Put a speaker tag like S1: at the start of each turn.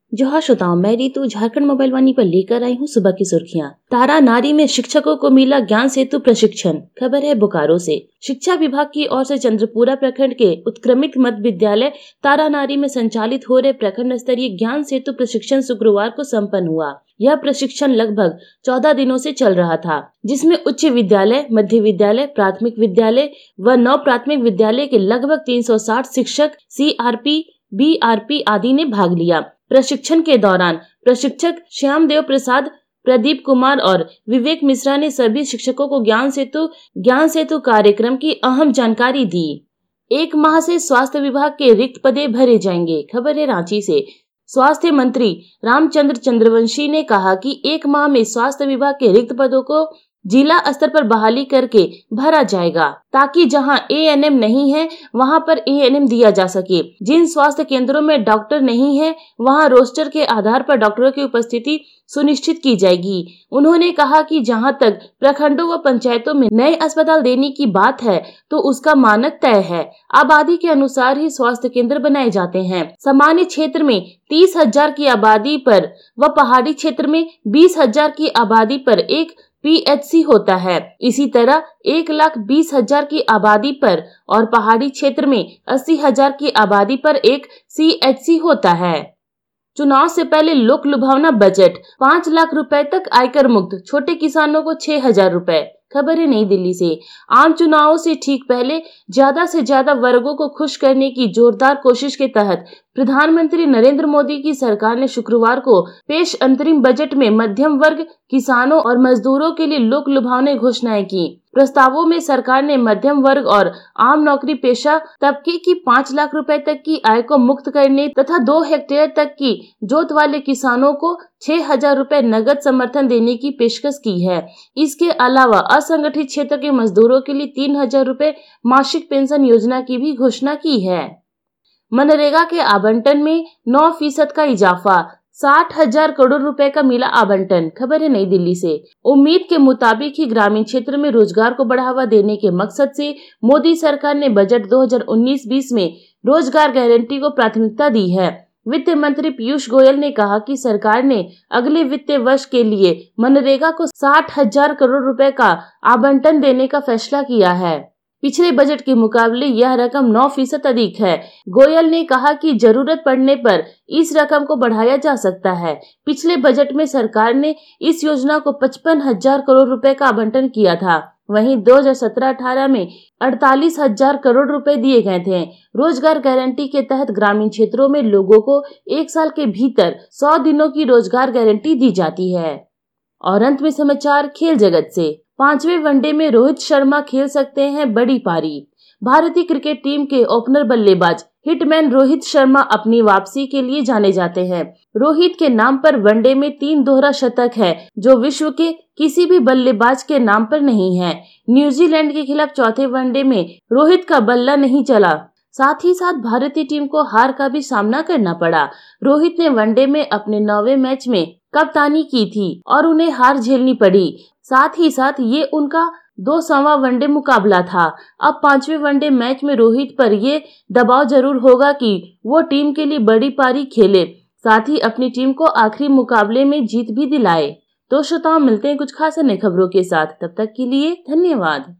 S1: जहाँ श्रोताओं, मैं रीतु झारखंड मोबाइल वाणी पर लेकर आई हूँ सुबह की सुर्खियाँ। तारा नारी में शिक्षकों को मिला ज्ञान सेतु प्रशिक्षण। खबर है बोकारो से। शिक्षा विभाग की ओर से चंद्रपुरा प्रखंड के उत्क्रमित मध्य विद्यालय तारा नारी में संचालित हो रहे प्रखंड स्तरीय ज्ञान सेतु प्रशिक्षण शुक्रवार को संपन्न हुआ। यह प्रशिक्षण लगभग 14 दिनों से चल रहा था, जिसमें उच्च विद्यालय, मध्य विद्यालय, प्राथमिक विद्यालय व नव प्राथमिक विद्यालय के लगभग 360 शिक्षक CRP, BRP आदि ने भाग लिया। प्रशिक्षण के दौरान प्रशिक्षक श्याम देव प्रसाद, प्रदीप कुमार और विवेक मिश्रा ने सभी शिक्षकों को ज्ञान सेतु कार्यक्रम की अहम जानकारी दी। 1 माह से स्वास्थ्य विभाग के रिक्त पदे भरे जाएंगे। खबर है रांची से। स्वास्थ्य मंत्री रामचंद्र चंद्रवंशी ने कहा कि 1 माह में स्वास्थ्य विभाग के रिक्त पदों को जिला स्तर पर बहाली करके भरा जाएगा, ताकि जहां ANM नहीं है वहां पर ANM दिया जा सके। जिन स्वास्थ्य केंद्रों में डॉक्टर नहीं है वहां रोस्टर के आधार पर डॉक्टरों की उपस्थिति सुनिश्चित की जाएगी। उन्होंने कहा कि जहां तक प्रखंडों व पंचायतों में नए अस्पताल देने की बात है तो उसका मानक तय है। आबादी के अनुसार ही स्वास्थ्य केंद्र बनाए जाते हैं। सामान्य क्षेत्र में 30,000 की आबादी पर व पहाड़ी क्षेत्र में 20,000 की आबादी पर एक PHC होता है। इसी तरह 1,20,000 की आबादी पर और पहाड़ी क्षेत्र में 80,000 की आबादी पर एक CHC होता है। चुनाव से पहले लोक लुभावना बजट, 5 लाख रुपए तक आयकर मुक्त, छोटे किसानों को 6,000 रुपए। खबर है नई दिल्ली से। आम चुनावों से ठीक पहले ज्यादा से ज्यादा वर्गों को खुश करने की जोरदार कोशिश के तहत प्रधानमंत्री नरेंद्र मोदी की सरकार ने शुक्रवार को पेश अंतरिम बजट में मध्यम वर्ग, किसानों और मजदूरों के लिए लोक लुभावनी घोषणाएं की। प्रस्तावों में सरकार ने मध्यम वर्ग और आम नौकरी पेशा तबके की 5 लाख रुपए तक की आय को मुक्त करने तथा 2 हेक्टेयर तक की जोत वाले किसानों को 6,000 रुपए नगद समर्थन देने की पेशकश की है। इसके अलावा असंगठित क्षेत्र के मजदूरों के लिए 3,000 रुपए मासिक पेंशन योजना की भी घोषणा की है। मनरेगा के आवंटन में 9% का इजाफा, 60,000 करोड़ रुपए का मिला आवंटन। खबर है नई दिल्ली से। उम्मीद के मुताबिक ही ग्रामीण क्षेत्र में रोजगार को बढ़ावा देने के मकसद से मोदी सरकार ने बजट 2019-20 में रोजगार गारंटी को प्राथमिकता दी है। वित्त मंत्री पीयूष गोयल ने कहा कि सरकार ने अगले वित्तीय वर्ष के लिए मनरेगा को 60,000 करोड़ रुपए का आवंटन देने का फैसला किया है। पिछले बजट के मुकाबले यह रकम 9% अधिक है। गोयल ने कहा कि जरूरत पड़ने पर इस रकम को बढ़ाया जा सकता है। पिछले बजट में सरकार ने इस योजना को 55,000 करोड़ रुपए का आवंटन किया था। वहीं 2017-18 में 48,000 करोड़ रुपए दिए गए थे। रोजगार गारंटी के तहत ग्रामीण क्षेत्रों में लोगों को 1 साल के भीतर 100 दिनों की रोजगार गारंटी दी जाती है। और अंत में समाचार खेल जगत से। 5वें वनडे में रोहित शर्मा खेल सकते हैं बड़ी पारी। भारतीय क्रिकेट टीम के ओपनर बल्लेबाज हिटमैन रोहित शर्मा अपनी वापसी के लिए जाने जाते हैं। रोहित के नाम पर वनडे में 3 दोहरा शतक है, जो विश्व के किसी भी बल्लेबाज के नाम पर नहीं है। न्यूजीलैंड के खिलाफ चौथे वनडे में रोहित का बल्ला नहीं चला। साथ ही साथ भारतीय टीम को हार का भी सामना करना पड़ा। रोहित ने वनडे में अपने 9वें मैच में कप्तानी की थी और उन्हें हार झेलनी पड़ी। साथ ही साथ ये उनका 200वां वनडे मुकाबला था। अब 5वें वनडे मैच में रोहित पर ये दबाव जरूर होगा कि वो टीम के लिए बड़ी पारी खेले, साथ ही अपनी टीम को आखिरी मुकाबले में जीत भी दिलाए। तो श्रोताओं, मिलते हैं कुछ खास अन्य खबरों के साथ। तब तक के लिए धन्यवाद।